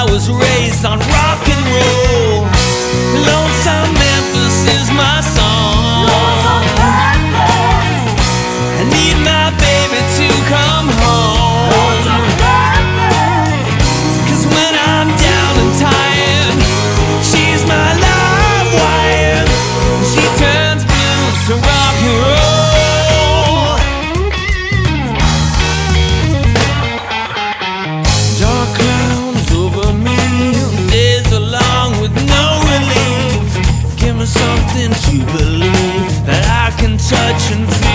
was raised on rock and roll. Lonesome Memphis is my song. Lonesome Memphis. I need my baby to come home. Lonesome Memphis. 'Cause when I'm down and tired, she's my live wire. She turns blues to rock and roll. Dark clouds over me, days are long with no relief. Give me something to believe that I can touch and feel.